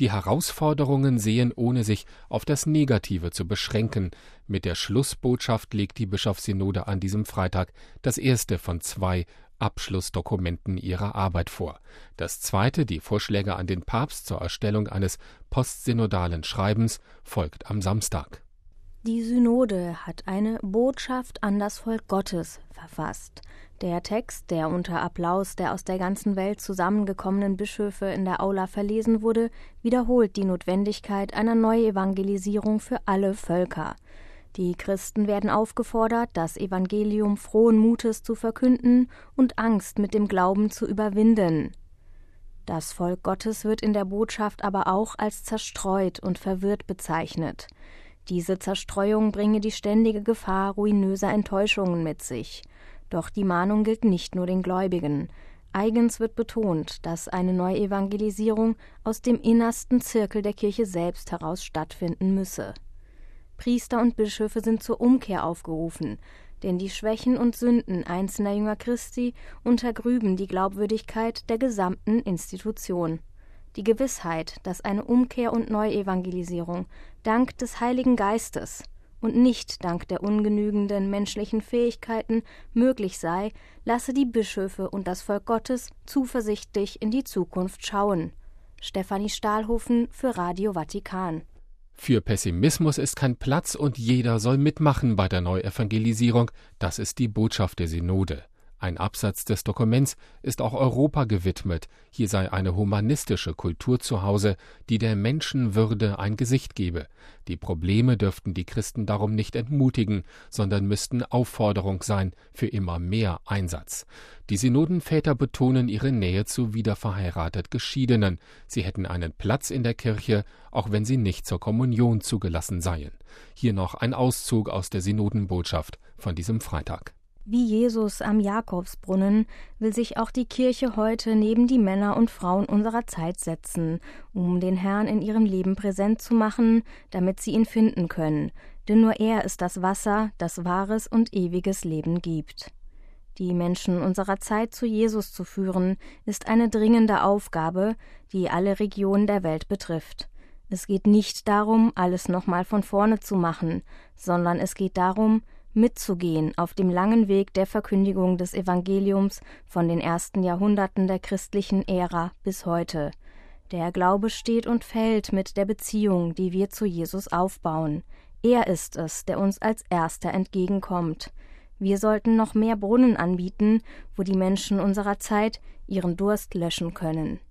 die Herausforderungen sehen, ohne sich auf das Negative zu beschränken. Mit der Schlussbotschaft legt die Bischofssynode an diesem Freitag das erste von 2 Abschlussdokumenten ihrer Arbeit vor. Das zweite, die Vorschläge an den Papst zur Erstellung eines postsynodalen Schreibens, folgt am Samstag. Die Synode hat eine Botschaft an das Volk Gottes verfasst. Der Text, der unter Applaus der aus der ganzen Welt zusammengekommenen Bischöfe in der Aula verlesen wurde, wiederholt die Notwendigkeit einer Neuevangelisierung für alle Völker. Die Christen werden aufgefordert, das Evangelium frohen Mutes zu verkünden und Angst mit dem Glauben zu überwinden. Das Volk Gottes wird in der Botschaft aber auch als zerstreut und verwirrt bezeichnet. Diese Zerstreuung bringe die ständige Gefahr ruinöser Enttäuschungen mit sich. Doch die Mahnung gilt nicht nur den Gläubigen. Eigens wird betont, dass eine Neuevangelisierung aus dem innersten Zirkel der Kirche selbst heraus stattfinden müsse. Priester und Bischöfe sind zur Umkehr aufgerufen, denn die Schwächen und Sünden einzelner Jünger Christi untergrüben die Glaubwürdigkeit der gesamten Institution. Die Gewissheit, dass eine Umkehr und Neuevangelisierung dank des Heiligen Geistes und nicht dank der ungenügenden menschlichen Fähigkeiten möglich sei, lasse die Bischöfe und das Volk Gottes zuversichtlich in die Zukunft schauen. Stefanie Stahlhofen für Radio Vatikan. Für Pessimismus ist kein Platz und jeder soll mitmachen bei der Neuevangelisierung. Das ist die Botschaft der Synode. Ein Absatz des Dokuments ist auch Europa gewidmet. Hier sei eine humanistische Kultur zu Hause, die der Menschenwürde ein Gesicht gebe. Die Probleme dürften die Christen darum nicht entmutigen, sondern müssten Aufforderung sein für immer mehr Einsatz. Die Synodenväter betonen ihre Nähe zu wiederverheiratet Geschiedenen. Sie hätten einen Platz in der Kirche, auch wenn sie nicht zur Kommunion zugelassen seien. Hier noch ein Auszug aus der Synodenbotschaft von diesem Freitag. Wie Jesus am Jakobsbrunnen will sich auch die Kirche heute neben die Männer und Frauen unserer Zeit setzen, um den Herrn in ihrem Leben präsent zu machen, damit sie ihn finden können. Denn nur er ist das Wasser, das wahres und ewiges Leben gibt. Die Menschen unserer Zeit zu Jesus zu führen, ist eine dringende Aufgabe, die alle Regionen der Welt betrifft. Es geht nicht darum, alles nochmal von vorne zu machen, sondern es geht darum, mitzugehen auf dem langen Weg der Verkündigung des Evangeliums von den ersten Jahrhunderten der christlichen Ära bis heute. Der Glaube steht und fällt mit der Beziehung, die wir zu Jesus aufbauen. Er ist es, der uns als Erster entgegenkommt. Wir sollten noch mehr Brunnen anbieten, wo die Menschen unserer Zeit ihren Durst löschen können.